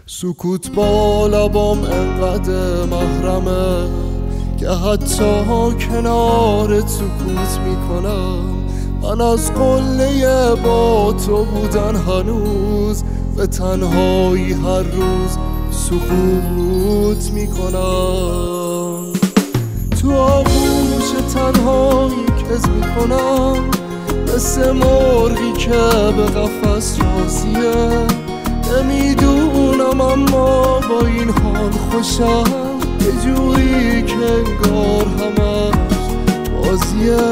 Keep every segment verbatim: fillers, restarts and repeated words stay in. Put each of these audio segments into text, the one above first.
سکوت با لبام انقدر محرمه که حتی کنار سکوت میکنم. من از قله با تو بودن هنوز به تنهایی هر روز سکوت میکنم. تو آغوش تنهایی کز میکنم، مثل مرغی که به قفس راضیه. نمیدونم اما با این حال خوشم، یه جوری که انگار همش بازیه.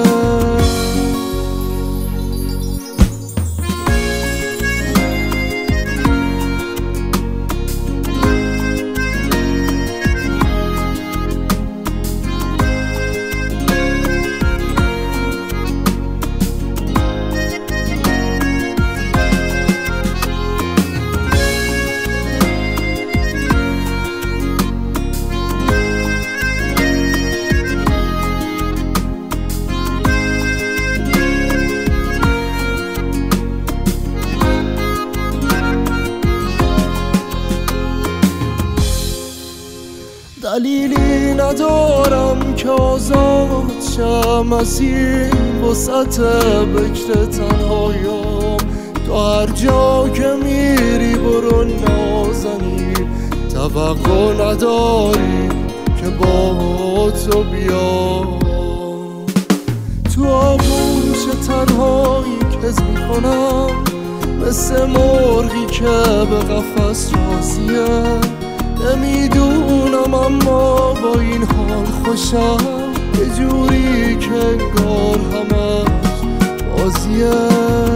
دلیلی ندارم که آزاد شم از این وسعت بکر تنهاییم. تو هر جا که میری برو نازنی، توقع نداری که با تو بیام. تو آغوش تنهایی کز میکنم، مثل مرغی که به قفس راضیه. نمیدونم اما با این حال خوشم، یه جوری که انگار همش بازیه.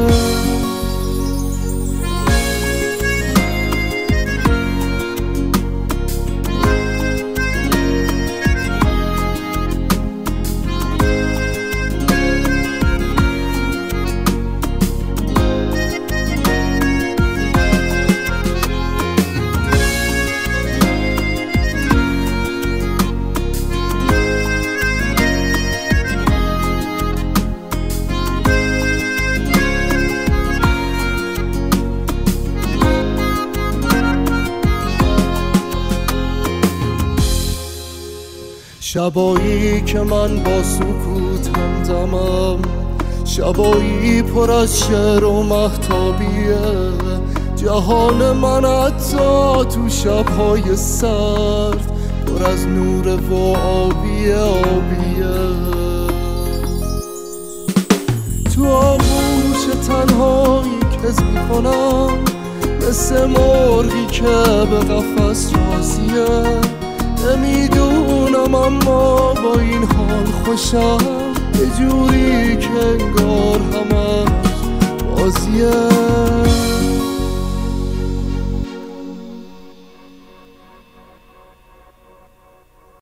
شبایی که من با سکوت همدمم، شبایی پر از شعر و مهتابیه. جهان من حتی تو شبهای سرد پر از نور و آبیه آبیه. تو آغوش تنهایی کز میکنم، مثل مرغی که به قفس راضیه. نمیدونم اما با این حال خوشم، یه جوری که انگار